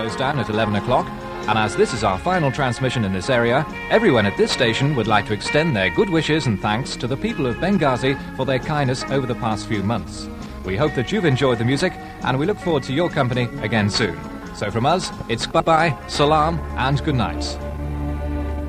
goes down at 11 o'clock, and as this is our final transmission in this area, everyone at this station would like to extend their good wishes and thanks to the people of Benghazi for their kindness over the past few months. We hope that you've enjoyed the music, and we look forward to your company again soon. So from us, it's bye-bye, salam, and good night.